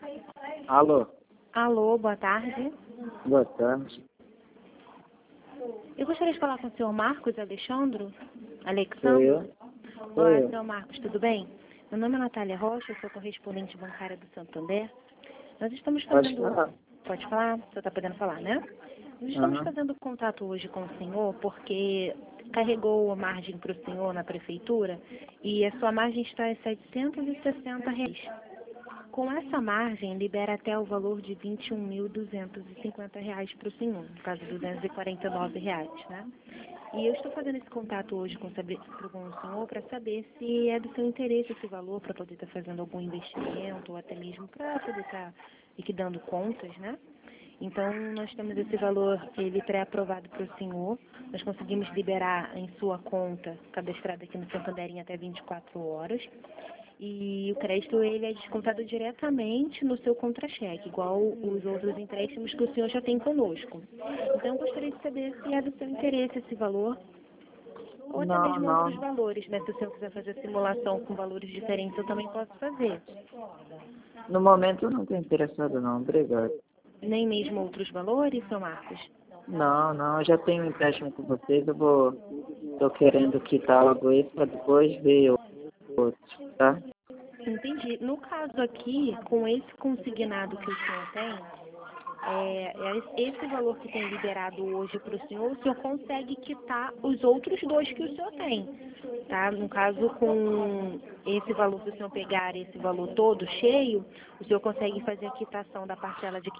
Alô, Alô, boa tarde. boa tarde. Eu gostaria de falar com o senhor Marcos Alexandro? Sou Alexandro? eu? Sou Olá, eu. senhor Marcos, tudo bem? Meu nome é Natália Rocha, eu sou correspondente bancária do Santander. Nós estamos Pode fazendo... falar. Pode falar? O senhor está podendo falar, né? Nós estamos Aham. fazendo contato hoje com o senhor porque carregou a margem para o senhor na prefeitura e a sua margem está em R$ 760. Com essa margem, libera até o valor de R$ 21.250 para o senhor, no caso R$ 249, né? E eu estou fazendo esse contato hoje com o senhor para saber se é do seu interesse esse valor, para poder estar fazendo algum investimento ou até mesmo para poder estar liquidando contas, né? Então, nós temos esse valor, ele pré-aprovado para o senhor. Nós conseguimos liberar em sua conta, cadastrada aqui no Santander, em até 24 horas. E o crédito, ele é descontado diretamente no seu contra-cheque, igual os outros empréstimos que o senhor já tem conosco. Então, eu gostaria de saber se é do seu interesse esse valor, ou até Não, mesmo outros não. valores, né? Se o senhor quiser fazer simulação com valores diferentes, eu também posso fazer. No momento eu não estou interessado não, obrigado. Nem mesmo outros valores, seu Marcos? Não, não, eu já tenho um empréstimo com vocês, tô querendo quitar logo esse para depois ver outro, tá? Entendi. No caso aqui, com esse consignado que o senhor tem, esse valor que tem liberado hoje para o senhor consegue quitar os outros dois que o senhor tem, tá? No caso, com esse valor, se o senhor pegar esse valor todo cheio, o senhor consegue fazer a quitação da parcela de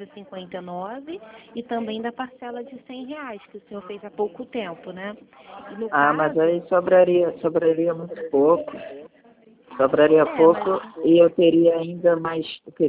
559 e também da parcela de R$ 100, que o senhor fez há pouco tempo, né? E no Ah, mas caso... aí sobraria muito pouco. Sobraria pouco mas... e eu teria ainda mais, o quê?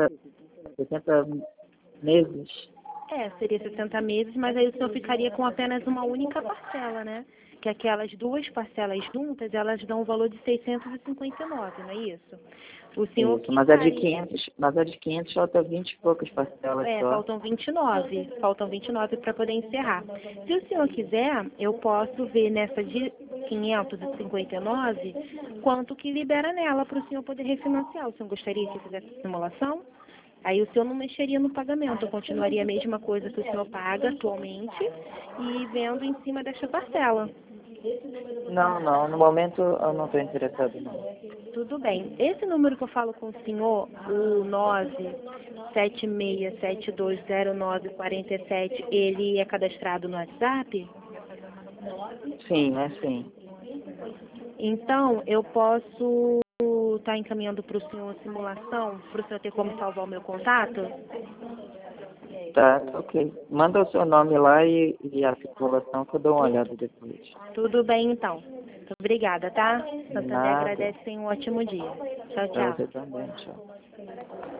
60 meses? Seria 60 meses, mas aí o senhor ficaria com apenas uma única parcela, né? Que aquelas duas parcelas juntas, elas dão um valor de 659, não é isso? O senhor Isso, mas quitaria... a de 500 falta 20 e poucas parcelas só. Faltam 29 para poder encerrar. Se o senhor quiser, eu posso ver nessa de 559 quanto que libera nela para o senhor poder refinanciar. O senhor gostaria que fizesse essa simulação? Aí o senhor não mexeria no pagamento, continuaria a mesma coisa que o senhor paga atualmente e vendo em cima dessa parcela. Não, não, no momento eu não estou interessado não. Tudo bem. Esse número que eu falo com o senhor, o 976720947, ele é cadastrado no WhatsApp? Sim, é sim. Então, eu posso estar encaminhando para o senhor a simulação, para o senhor ter como salvar o meu contato? Tá, ok. Manda o seu nome lá e a circulação que eu dou uma olhada depois. Tudo bem, então. Muito obrigada, tá? Santander Nada. agradece, tenha um ótimo dia. Tchau, Pra tchau. você também, tchau.